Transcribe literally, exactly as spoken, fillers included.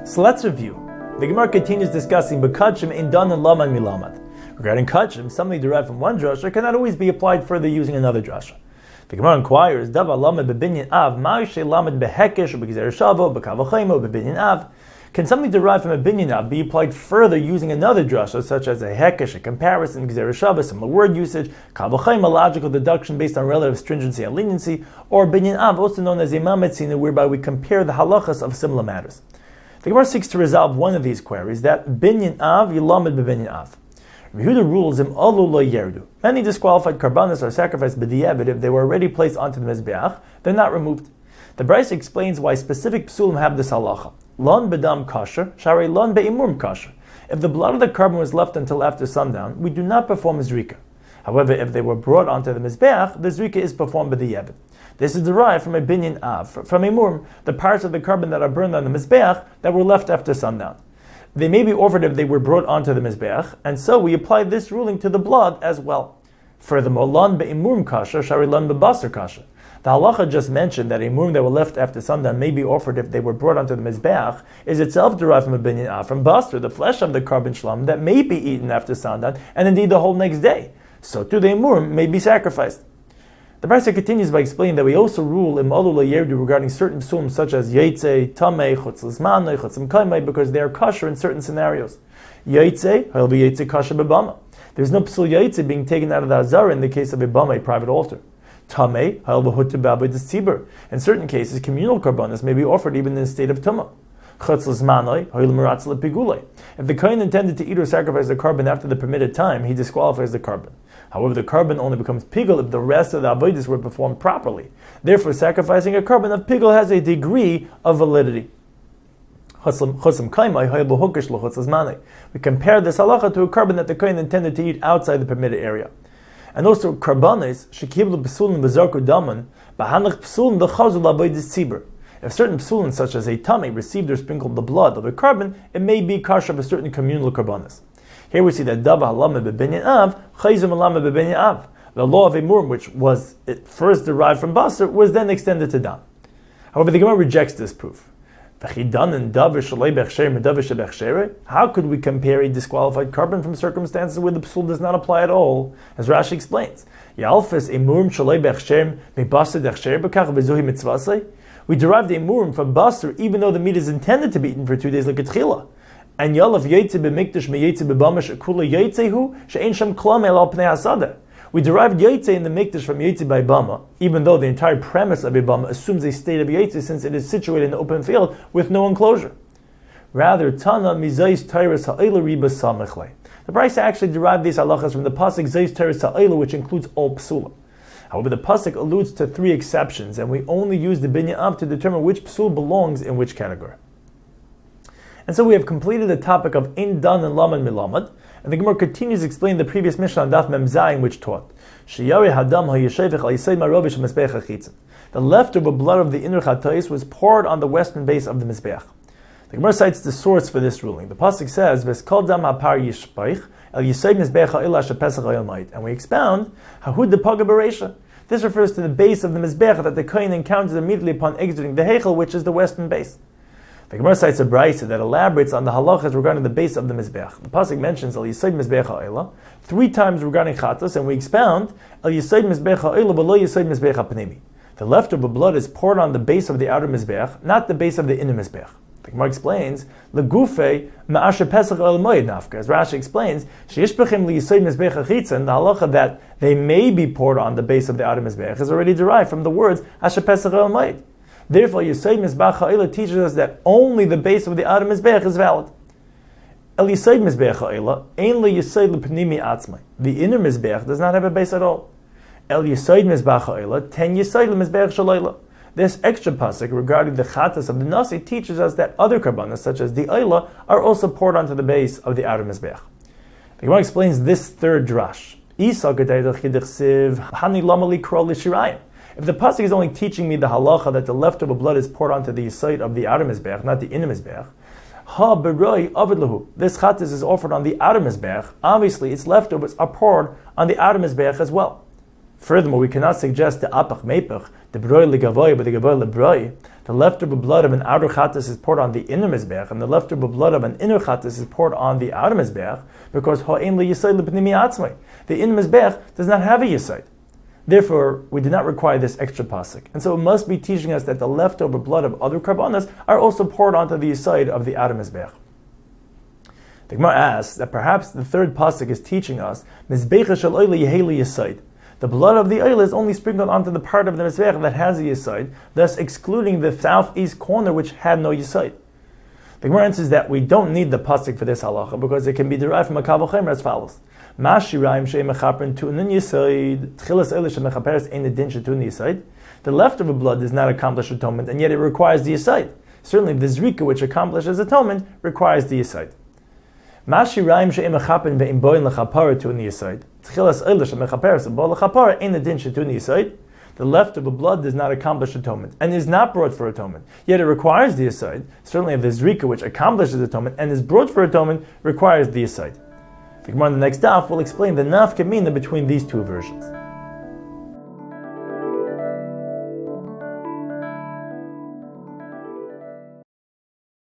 So let's review. The Gemara continues discussing B'kachim in Dan and Lama and Milamad. Regarding Kachim, something derived from one drasha cannot always be applied further using another drasha. The Gemara inquires, Dava Lamed B'binyan Av, Ma'ishe Lamed B'hekesh, B'gzer Shavo, B'kavachaymo, B'binyan Av. Can something derived from a binyan Av be applied further using another drasha, such as a hekesh, a comparison, Gzer Shavo, similar word usage, Kavachaymo, a logical deduction based on relative stringency and leniency, or binyan Av, also known as Imam Etzina, whereby we compare the halachas of similar matters? The Gemara seeks to resolve one of these queries, that binyan Av, Yilamed B'binyan Av. Yehuda rules im alu lo yerdu. Many disqualified karbanos are sacrificed b'diavad if they were already placed onto the mizbeach, they're not removed. The Brisa explains why specific psulim have this halacha. Lon bedam kasher, shari lon be'imum kasher. If the blood of the carbon was left until after sundown, we do not perform zrika. However, if they were brought onto the mizbeach, the zrika is performed b'diavad. This is derived from a binyan av, from imum, the parts of the carbon that are burned on the mizbeach that were left after sundown. They may be offered if they were brought onto the mizbeach, and so we apply this ruling to the blood as well. Furthermore, lan be'imum kasher, shari lan be'basar kasher. The halacha just mentioned that imum that were left after sundown may be offered if they were brought onto the mizbeach is itself derived from a binyan av, from basar, the flesh of the carbon shlam that may be eaten after sundown, and indeed the whole next day. So too the imum may be sacrificed. The Brisa continues by explaining that we also rule im alu yerdu regarding certain psulim such as yaitze, tamei, chutz l'zmanoi, chutz l'mkaimai, because they are kosher in certain scenarios. Yaitze, he'll be yaitze kosher bebama. There's no psul yaitze being taken out of the azara in the case of a bama, a private altar. Tamei, he'll be hutu b'abay tzibur. In certain cases, communal karbanos may be offered even in a state of tumah. Chutz l'zmanoi, he'll meratz l'pigulei. If the kohen intended to eat or sacrifice the carbon after the permitted time, he disqualifies the carbon. However, the carbon only becomes pigul if the rest of the avodas were performed properly. Therefore, sacrificing a carbon of pigul has a degree of validity. We compare this halacha to a carbon that the kohen intended to eat outside the permitted area. And also, karbanes shekiblu psulin v'zarku daman b'hanach psulin v'chazul avodas tzibur. If certain psulin, such as a tamei, received or sprinkled the blood of a carbon, it may be kosher for certain communal karbanes. Here we see that dava halama bebinyan av, chayzum halama bebinyan av. The law of Emurim, which was it first derived from basar, was then extended to dam. However, the Gemara rejects this proof. How could we compare a disqualified carbon from circumstances where the psul does not apply at all? As Rashi explains, we derived a murim from basar even though the meat is intended to be eaten for two days like a tchila. And yalav yaitze b'mikdash meyaitze b'bamash akula yaitzehu she'ein sham klam el al pnei hasadeh. We derived yaitze in the mikdash from yaitze by bama, even though the entire premise of a bama assumes a state of yaitze since it is situated in the open field with no enclosure. Rather, tana mizayis tyrus ha'ela riba samichle. The Brisa actually derived these halachas from the pasuk zayis tyrus ha'ela, which includes all psulim. However, the pasuk alludes to three exceptions, and we only use the binyan av to determine which psul belongs in which category. And so we have completed the topic of in dan and lamad milamad, and the Gemara continues explaining the previous Mishnah on Daf Mem Zayin, which taught the leftover blood of the inner chatayis was poured on the western base of the mizbeach. The Gemara cites the source for this ruling. The pasuk says Veskol dam hapar yishpaich el yisay mizbeach ha'ila shepesach ha'yomait, and we expound hahud de paga bereisha. This refers to the base of the mizbeach that the kohen encounters immediately upon exiting the heichel, which is the western base. The Gemara cites a brisa that elaborates on the halachas regarding the base of the mizbeach. The pasuk mentions el yisod mizbeach ha'ela three times regarding chatas, and we expound el yisod mizbeach ha'ela below yisod mizbeach ha'pnimi. The leftover blood is poured on the base of the outer mizbeach, not the base of the inner mizbeach. The Gemara explains legufe ma'asher pesach el moed nafka. As Rashi explains, sheishbechim liyisod mizbeach hachitzon, the halacha that they may be poured on the base of the outer mizbeach is already derived from the words asher pesach el moed. Therefore, Yisod Mizbeach Ha'ela teaches us that only the base of the Adam Mizbeach is valid. El Yisod Mizbeach Ha'ela, Ein Le Yisod L'Pnimi Atzmai. The inner Mizbeach does not have a base at all. El Yisod Mizbeach Ha'ela, Ten Yisod L'Mizbeach Shalayla. This extra pasuk regarding the chatas of the nasi teaches us that other karbanas, such as the Eila, are also poured onto the base of the outer Mizbeach. The Gemara explains this third drash. Isa G'day D'Chidich Siv, Hani Lamali Kro L'Shirayim. If the pasuk is only teaching me the halacha that the leftover blood is poured onto the site of the outer mizbeach, not the inner mizbeach, ha beroi avid lahu. This chatas is offered on the outer mizbeach. Obviously, its leftovers are poured on the outer mizbeach as well. Furthermore, we cannot suggest the apach mepach the broi legavoy, but the gavoy lebroi, the leftover blood of an outer chattis is poured on the inner mizbeach, and the leftover blood of an inner chattis is poured on the outer mizbeach, because ha'en le'yisayid lepnimi atzmai. The inner mizbeach does not have a yisayid. Therefore, we do not require this extra pasuk. And so it must be teaching us that the leftover blood of other karbanas are also poured onto the yisayid of the outer mizbeach. The Gemara asks that perhaps the third pasuk is teaching us mizbecha shel oila yeheli yisayid. The blood of the oil is only sprinkled onto the part of the mizbeach that has a yisayid, thus excluding the southeast corner which had no yisayid. The Gemara answers that we don't need the pasuk for this halacha because it can be derived from a kavol chemer as follows: Mashiraim she'emechaperin tu'unin yisayid tchilas oil she'mechaperes ein edin she'tu'unin yisayid. The leftover blood does not accomplish atonement, and yet it requires the yisayid. Certainly, the zrika which accomplishes atonement requires the yisayid. Mashiraim she'emechaperin ve'im boin lechapara tu'unin yisayid. The leftover blood does not accomplish atonement and is not brought for atonement. Yet it requires the aside. Certainly, the zrika which accomplishes atonement and is brought for atonement requires the aside. The Gemara in the next daf will explain the nafka mina between these two versions.